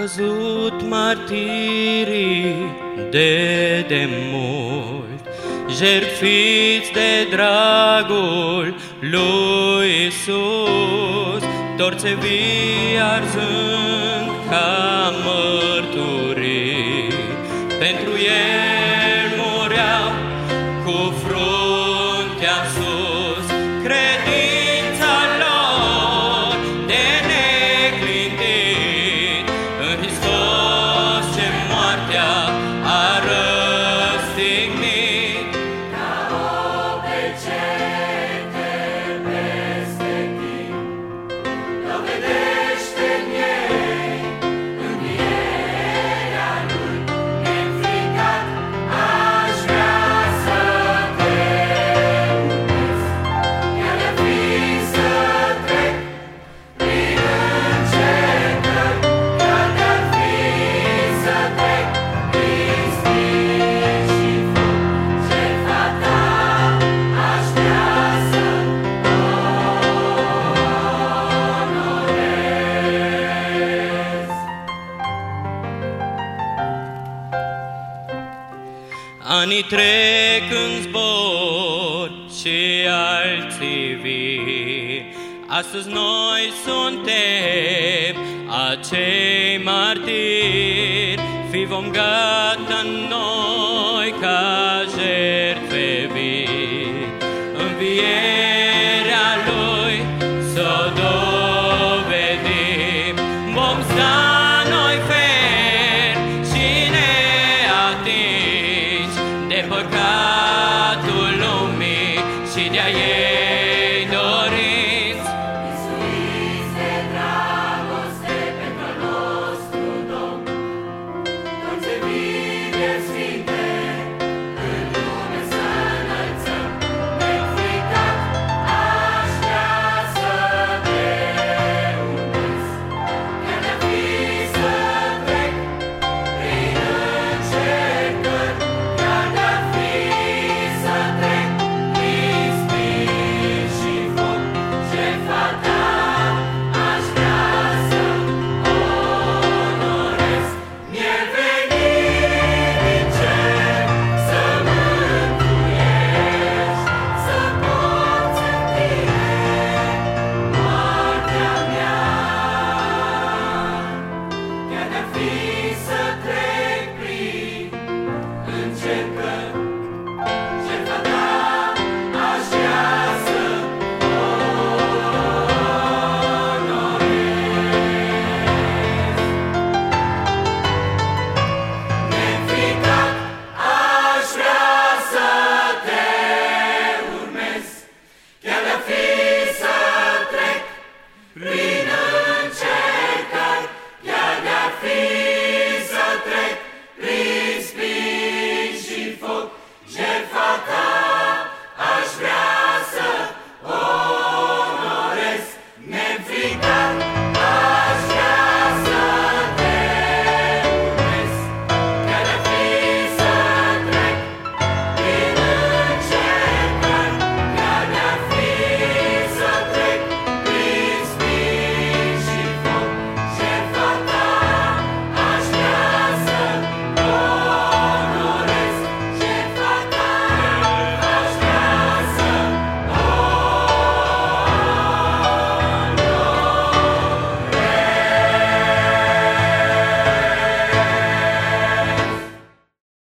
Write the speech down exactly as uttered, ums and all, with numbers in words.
văzut martirii de demult, jertfiți de dragul lui Iisus, torțe vii arzând ca mărturii. Pentru El mureau cu fruntea sus, credința lor de neclintit în Hristos ce moartea a răstignit. Ca o pecete peste timp, dovedește-n ei învierea Lui. Neînfricat aș vrea să te iubesc, chiar de-ar fi să trec prin încercări, chiar de-ar fi să trec prin strig și foc, jertfa ta aș vrea să onorez. Anii trec în zbor și alții vii, astăzi noi suntem acei martiri, fi vom gata noi ca